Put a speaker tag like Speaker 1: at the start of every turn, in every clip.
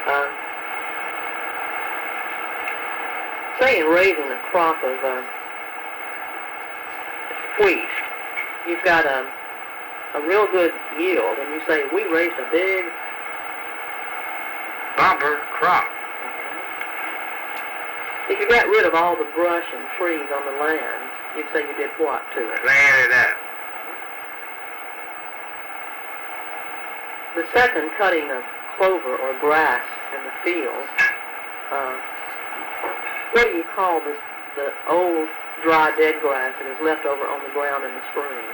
Speaker 1: Uh, say in raising a crop of wheat, you've got a real good yield, and you say, we raised a big
Speaker 2: bumper crop.
Speaker 1: If you got rid of all the brush and trees on the land, you'd say you did what to it?
Speaker 2: Cleared it up.
Speaker 1: The second cutting of clover or grass in the field, what do you call the old, dry, dead grass that is left over on the ground in the spring?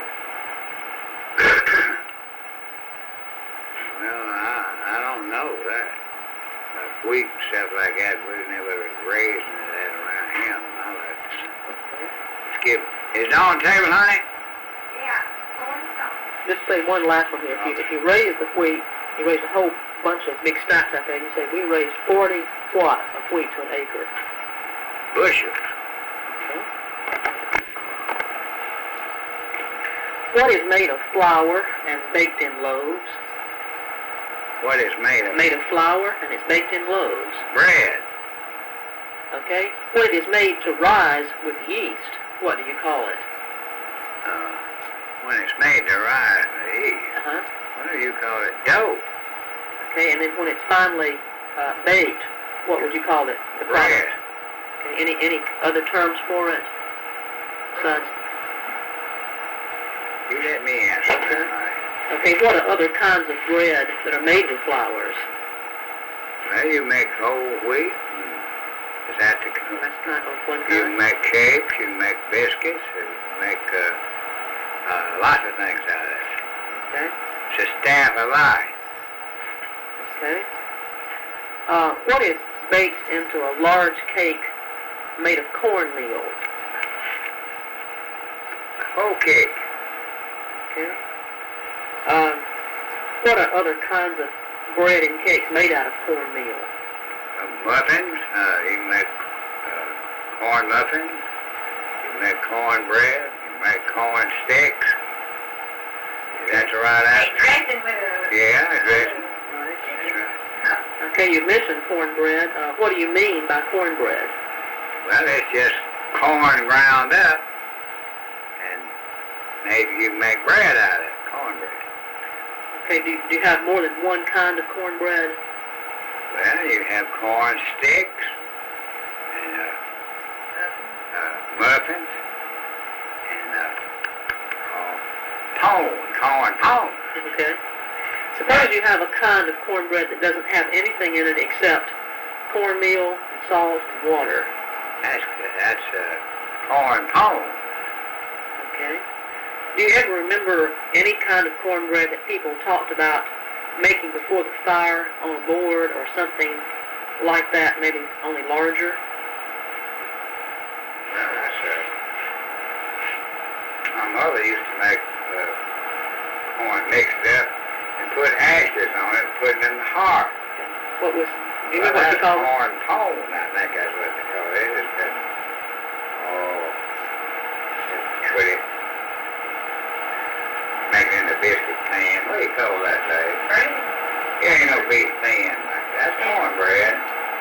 Speaker 2: Well, I don't know that. Wheat and stuff like that, we never raising that around here in my lifetime. Skip. Is it on the table, honey?
Speaker 3: Yeah.
Speaker 1: Just say one last one here. If you raise the wheat, you raise a whole bunch of big stacks out there, and you say, we raised 40 what of wheat to an acre?
Speaker 2: Bushels.
Speaker 1: Okay. What is made of flour and baked in loaves?
Speaker 2: What is made of?
Speaker 1: Made of flour and it's baked in loaves.
Speaker 2: Bread.
Speaker 1: Okay. What it is made to rise with yeast, what do you call it?
Speaker 2: When it's made to rise with yeast. What do you call it? Dough.
Speaker 1: Okay, and then when it's finally baked, what would you call it? The
Speaker 2: bread.
Speaker 1: Product? Okay. Any other terms for it? Besides?
Speaker 2: You let me answer that, honey.
Speaker 1: Okay, what are other kinds of bread that are made with flours?
Speaker 2: Well, you make whole wheat. Is that the kind?
Speaker 1: That's not one
Speaker 2: You
Speaker 1: kind.
Speaker 2: can make cakes, you can make biscuits, you can make lots of things out of it.
Speaker 1: Okay.
Speaker 2: It's a staff of life.
Speaker 1: Okay. What is baked into a large cake made of cornmeal?
Speaker 2: Whole cake.
Speaker 1: Okay. What are other kinds of bread and cakes made out of cornmeal?
Speaker 2: Muffins. You can make corn muffins. You can make corn bread. You can make corn sticks. Is that the right answer?
Speaker 3: Dressing with a...
Speaker 2: Yeah, dressing.
Speaker 1: Right.
Speaker 2: That's right.
Speaker 1: Okay, you mentioned cornbread. What do you mean by cornbread?
Speaker 2: Well, it's just corn ground up, and maybe you can make bread out of it, cornbread.
Speaker 1: Okay, do you have more than one kind of cornbread?
Speaker 2: Well, you have corn sticks, and muffins, and corn pone.
Speaker 1: Okay. Suppose you have a kind of cornbread that doesn't have anything in it except cornmeal and salt and water.
Speaker 2: That's corn pone.
Speaker 1: Okay. Do you ever remember any kind of cornbread that people talked about making before the fire on a board or something like that, maybe only larger?
Speaker 2: Well, that's my mother used to make corn mixed up and put ashes on it and put it in the heart.
Speaker 1: What was, do you remember what you called it?
Speaker 2: Corn pone, I think that's what they call it. It's been, put it, make it in the biscuit pan. What do you call that, Dave?
Speaker 3: Bread?
Speaker 2: Yeah, ain't no beef pan like that. That's cornbread.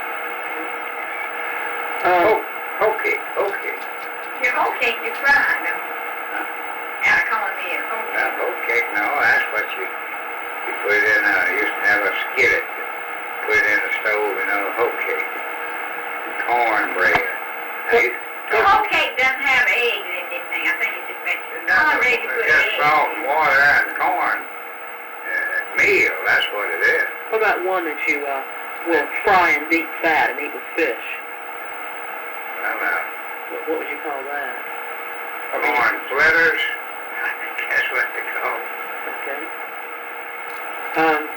Speaker 2: Whole cake.
Speaker 3: Your whole cake you fry, no? Out of cornmeal, whole cake.
Speaker 2: Whole cake, no, that's what you put it in, used to have a skillet. Put it in the stove, whole cake. Cornbread.
Speaker 3: Your whole cake doesn't have eggs in this thing. I think it's just mixture. Cornbread you put
Speaker 2: just
Speaker 3: eggs.
Speaker 2: salt and water and corn meal, that's what it is.
Speaker 1: What about one that you will fry in deep fat and eat with fish?
Speaker 2: Well,
Speaker 1: What would you call that?
Speaker 2: corn flitters, I think that's what they call it.
Speaker 1: Okay.